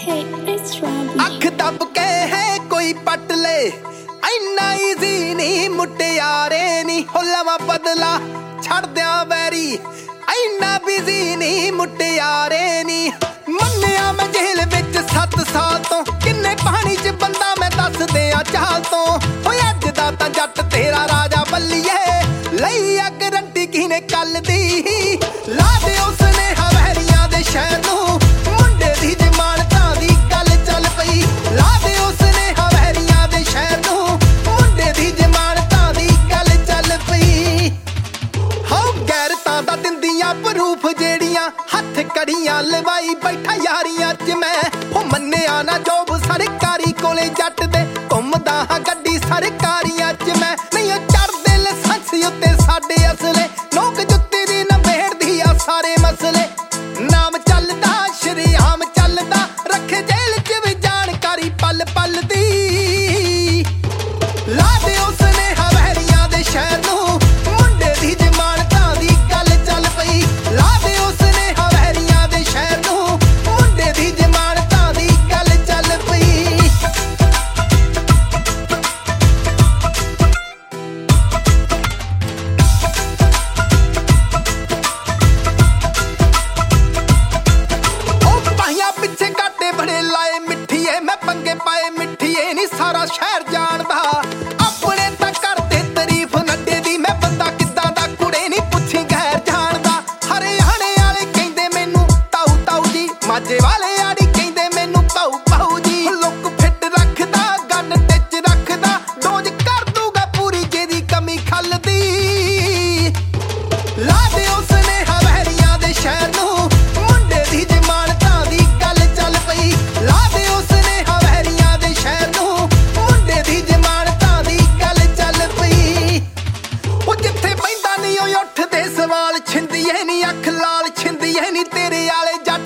ਅੱਖ ਦੱਬ ਕੇ ਹੈ ਕੋਈ ਪੱਟ ਲੈ ਇੰਨਾ ਈਜ਼ੀ ਨਹੀਂ ਮੁਟਿਆਰੇ ਨੀ ਹੋ ਲਵਾਂ ਬਦਲਾ ਛੱਡਦਿਆਂ ਵੈਰੀ ਇੰਨਾ ਬਿਜ਼ੀ ਨਹੀਂ ਮੁਟਿਆਰੇ ਨੀ ਮੰਨਿਆ ਮੈਂ ਜੇਲ੍ਹ ਵਿੱਚ 7 ਸਾਲ ਤੋਂ ਕਿੰਨੇ ਪਾਣੀ 'ਚ ਬੰਦਾ ਮੈਂ ਦੱਸ ਦਿਆਂ ਚਾਲ ਤੋਂ ਓਏ ਅੱਜ ਦਾ ਤਾਂ ਜੱਟ ਤੇਰਾ ਰਾਜਾ ਬੱਲੀਏ ਲਈ ਆ ਗਰੰਟੀ ਕਿਨੇ ਕੱਲ ਦੀ ਲਾ ਦੇ ਉਸਨੇ ਹਵੈਰੀਆਂ ਦੇ ਸ਼ਹਿਰ ਨੂੰ ਮੁੰਡੇ ਦੀ ਜ਼ਮਾਨਤਾਂ ਦੀ ਗੱਲ ਚੱਲ ਪਈ ਲਾ ਦੇ ਉਸਨੇ ਹਵੈਰੀਆਂ ਦੇ ਸ਼ਹਿਰ ਨੂੰ ਮੁੰਡੇ ਦੀ ਜ਼ਮਾਨਤਾਂ ਦੀ ਗੱਲ ਚੱਲ ਪਈ ਹੋ ਗੈਰਤਾਂ ਦਾ ਦਿੰਦੀਆਂ ਪ੍ਰੂਫ ਜਿਹੜੀਆਂ ਹੱਥ ਕੜੀਆਂ ਲਵਾਈ ਬੈਠਾ ਯਾਰੀਆਂ 'ਚ ਮੈਂ ਹੋ ਮੰਨਿਆ ਨਾ ਜੋਬ ਸਰਕਾਰੀ ਕੋਲੇ ਜੱਟ ਦੇ ਘੁੰਮਦਾ ਹਾਂ ਗੱਡੀ ਸਰਕਾਰੀਆਂ 'ਚ ਮੈਂ ਨਹੀਂ ਚੜਦੇ ਲਾਇਸੈਂਸ ਉੱਤੇ ਸਾਡੇ ਅਸਲੇ ਲੋਕ ਜੁੱਤੀ ਦੀ ਨਵੇੜਦੀ ਆ ਸਾਰੇ ਮਸਲੇ ਨਾਮ ਚੱਲਦਾ ਸ਼ਰੀਆਮ ਚੱਲਦਾ ਰੱਖੇ ਜੇਲ੍ਹ 'ਚ ਵੀ ਜਾਣਕਾਰੀ ਪਲ ਪਲ ਦੀ ਲਾ ਦੇ ਉਸਨੇ ਹਵੈਰੀਆਂ ਦੇ ਸ਼ਹਿਰ ਨੂੰ ਮੁੰਡੇ ਦੀ ਜ਼ਮਾਨਤਾਂ ਦੀ ਗੱਲ ਚੱਲ ਪਈ ਲਾ ਦੇ ਉਸਨੇ ਹਵੈਰੀਆਂ ਦੇ ਸ਼ਹਿਰ ਨੂੰ ਮੁੰਡੇ ਦੀ ਜ਼ਮਾਨਤਾਂ ਦੀ ਗੱਲ ਚੱਲ ਪਈ ਉਹ ਪਾਈਆਂ ਪਿੱਛੇ ਕਾਟੇ ਬੜੇ ਲਾਏ ਮਿੱਠੀਏ ਮੈਂ ਪੰਗੇ ਪਾਏ ਮਿੱਠੀਏ ਨੀ ਸਾਰਾ ਸ਼ਹਿਰ ਜਾਣਦਾ ਆਪਣੇ ਤਾਂ ਕਰਦੇ ਤਾਰੀਫ ਨੱਡੇ ਦੀ ਮੈਂ ਬੰਦਾ ਕਿੱਦਾਂ ਦਾ ਕੁੜੇ ਨੀ ਪੁੱਛੀ ਗੈਰ ਜਾਣਦਾ ਹਰਿਆਣੇ ਵਾਲੇ ਕਹਿੰਦੇ ਮੈਨੂੰ ਤਾਊ ਤਾਊ ਜੀ ਮਾਝੇ ਵਾਲੇ ਆੜੀ ਕਹਿੰਦੇ ਮੈਨੂੰ ਪਾਉ ਪਾਉ ਜੀ ਲੁੱਕ ਫਿੱਟ ਰੱਖਦਾ ਗਨ ਟਿੱਚ ਰੱਖਦਾ ਡੋਜ ਕਰ ਦੂਗਾ ਪੂਰੀ ਜਿਹਦੀ ਕਮੀ ਖੱਲਦੀ ਲਾ ਦੇ ਉਸਨੇ ਹਵੈਰੀਆਂ ਦੇ ਸ਼ਹਿਰ ਨੂੰ ਮੁੰਡੇ ਦੀ ਜ਼ਮਾਨਤਾਂ ਦੀ ਗੱਲ ਚੱਲ ਪਈ ਲਾ ਦੇ ਉਸਨੇ ਹਵੈਰੀਆਂ ਦੇ ਸ਼ਹਿਰ ਨੂੰ ਮੁੰਡੇ ਦੀ ਜ਼ਮਾਨਤਾਂ ਦੀ ਗੱਲ ਚੱਲ ਪਈ ਉਹ ਜਿੱਥੇ ਬੈਂਦਾ ਨਹੀਂ ਉਹ ਉੱਠਦੇ ਸਵਾਲ ਛਿੰਦੀਏ ਨੀ ਅੱਖ ਲਾਲ ਛਿੰਦੀਏ ਨੀ ਤੇਰੇ ਆਲੇ ਜੱਟ